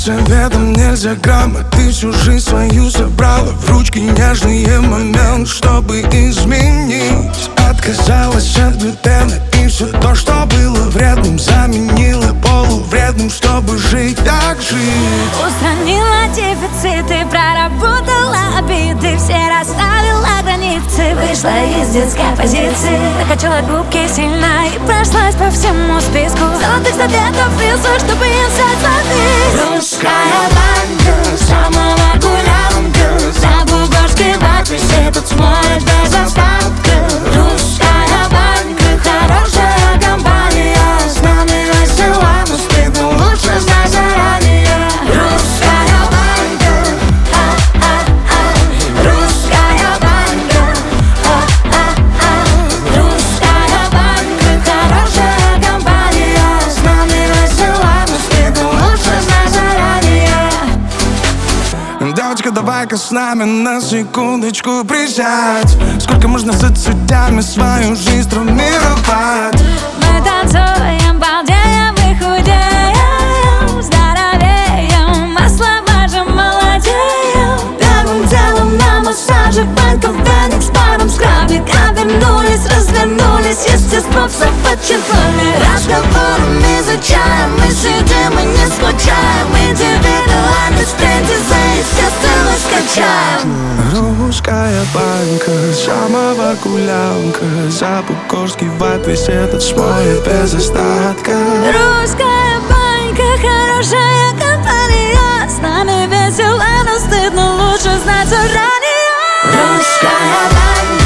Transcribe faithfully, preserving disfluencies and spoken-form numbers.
советом нельзя грамма. Ты всю жизнь свою собрала в ручки нежные моменты, чтобы изменить. Отказалась от глютена и все то, что было вредным, заменила полувредным, чтобы жить так жить. Устранила дефициты, проработала обиды, все расставила границы. Вышла из детской позиции, накачала губки сильно и прошлась по всему списку золотых советов и слов, чтобы искать воды. Русская банка, самого гулянка, за бугорской ватой все тут смоет без остатка. Русская банка, хорошая компания, с нами весела, но стыдно лучше знать заранее. Русская банка, а-а-а, русская банка, а-а-а, русская банка, хорошая компания, с нами весела, но стыдно лучше знать заранее. Девочка, давай-ка с нами на секундочку присядь. Сколько можно соцсетями свою жизнь травмировать? Мы танцуем, балдеем и худеем, здоровеем, масло мажем, молодеем. Первым делом на массаже, банка Феникс, паром скрабик. А вернулись, развернулись, естество все подчеркнули. Разговором изучаем, мы сидим и не скучаем. Индивидуальность тренде за естественность качаем. Русская банка, самого гулянка, за бугорский ват весь этот смоет без остатка. Русская банка, хорошая компания, с нами весело, но стыдно лучше знать заранее. Русская банка.